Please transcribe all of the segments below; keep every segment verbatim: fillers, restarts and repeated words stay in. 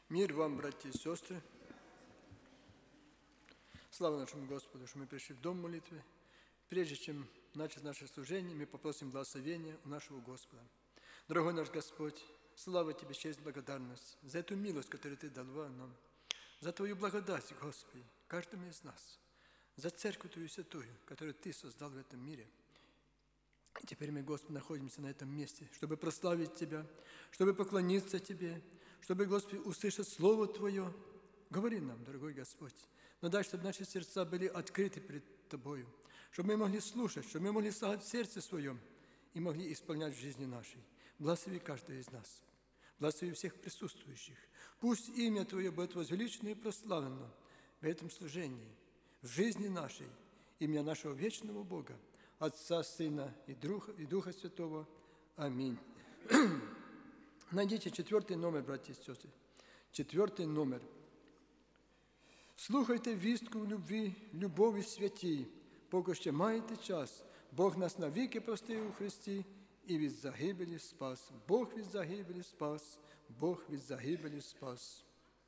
Мир вам, братья и сестры. Слава нашему Господу, что мы пришли в дом молитвы. Прежде чем начать наше служение, мы попросим благословения у нашего Господа. Дорогой наш Господь, слава Тебе, честь, благодарность за эту милость, которую Ты дал нам, за Твою благодать, Господи, каждому из нас, за Церковь Твою святую, которую Ты создал в этом мире. И теперь мы, Господи, находимся на этом месте, чтобы прославить Тебя, чтобы поклониться Тебе, чтобы, Господи, услышать Слово Твое. Говори нам, дорогой Господь, но дай, чтобы наши сердца были открыты перед Тобою, чтобы мы могли слушать, чтобы мы могли слышать в сердце своем и могли исполнять в жизни нашей. Благослови каждого из нас, благослови всех присутствующих. Пусть имя Твое будет возвеличено и прославлено в этом служении, в жизни нашей, имя нашего вечного Бога, Отца, Сына и Духа, и Духа Святого. Аминь. Найдите четвертый номер, братья и сестры. Четвертый номер. Слухайте вістку в любві, любові святій, поки ще маєте час. Бог нас навіки простив у Христі і від загибелі спас. Бог від загибелі спас, Бог від загибелі спас.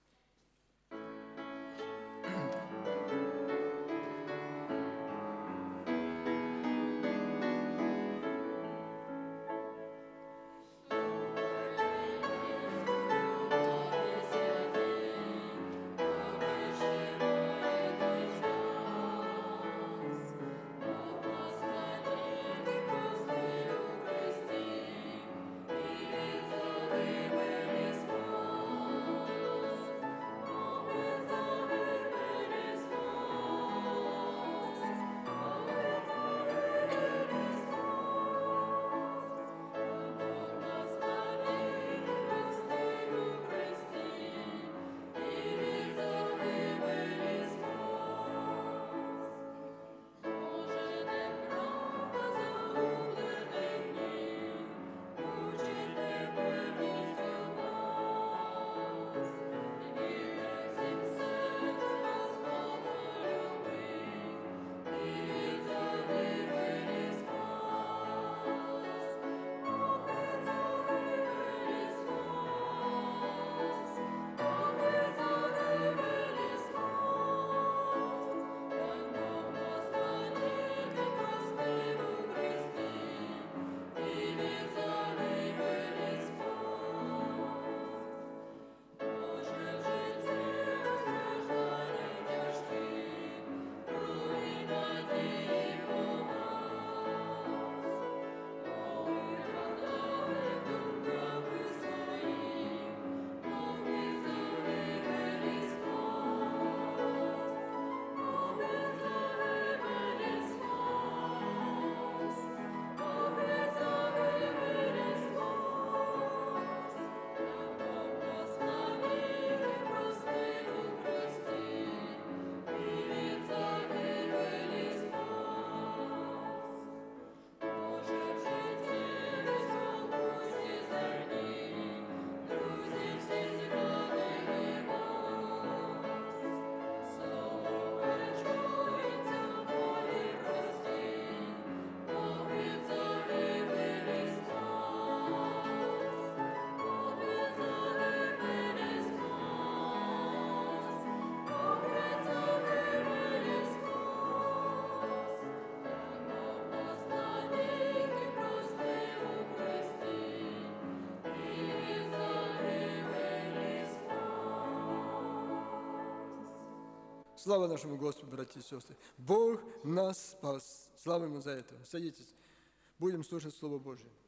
Слава нашему Господу, братья и сестры! Бог нас спас. Слава Ему за это. Садитесь. Будем слушать Слово Божие.